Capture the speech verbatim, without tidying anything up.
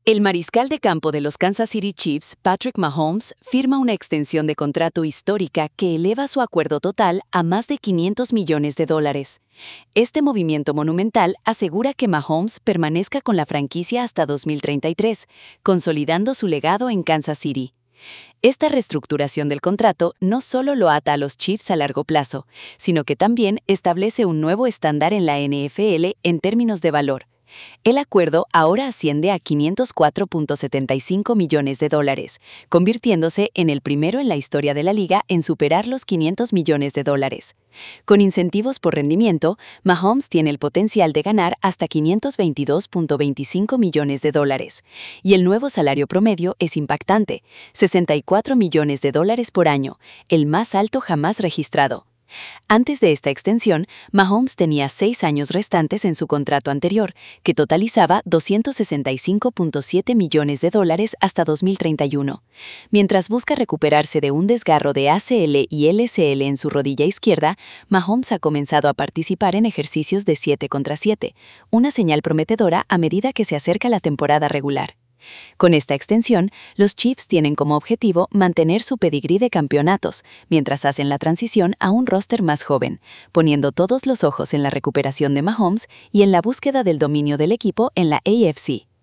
El mariscal de campo de los Kansas City Chiefs, Patrick Mahomes, firma una extensión de contrato histórica que eleva su acuerdo total a más de quinientos millones de dólares. Este movimiento monumental asegura que Mahomes permanezca con la franquicia hasta dos mil treinta y tres, consolidando su legado en Kansas City. Esta reestructuración del contrato no solo lo ata a los Chiefs a largo plazo, sino que también establece un nuevo estándar en la N F L en términos de valor. El acuerdo ahora asciende a quinientos cuatro punto setenta y cinco millones de dólares, convirtiéndose en el primero en la historia de la liga en superar los quinientos millones de dólares. Con incentivos por rendimiento, Mahomes tiene el potencial de ganar hasta quinientos veintidós punto veinticinco millones de dólares, y el nuevo salario promedio es impactante, sesenta y cuatro millones de dólares por año, el más alto jamás registrado. Antes de esta extensión, Mahomes tenía seis años restantes en su contrato anterior, que totalizaba doscientos sesenta y cinco punto siete millones de dólares hasta dos mil treinta y uno. Mientras busca recuperarse de un desgarro de A C L y L C L en su rodilla izquierda, Mahomes ha comenzado a participar en ejercicios de siete contra siete, una señal prometedora a medida que se acerca la temporada regular. Con esta extensión, los Chiefs tienen como objetivo mantener su pedigrí de campeonatos, mientras hacen la transición a un roster más joven, poniendo todos los ojos en la recuperación de Mahomes y en la búsqueda del dominio del equipo en la A F C.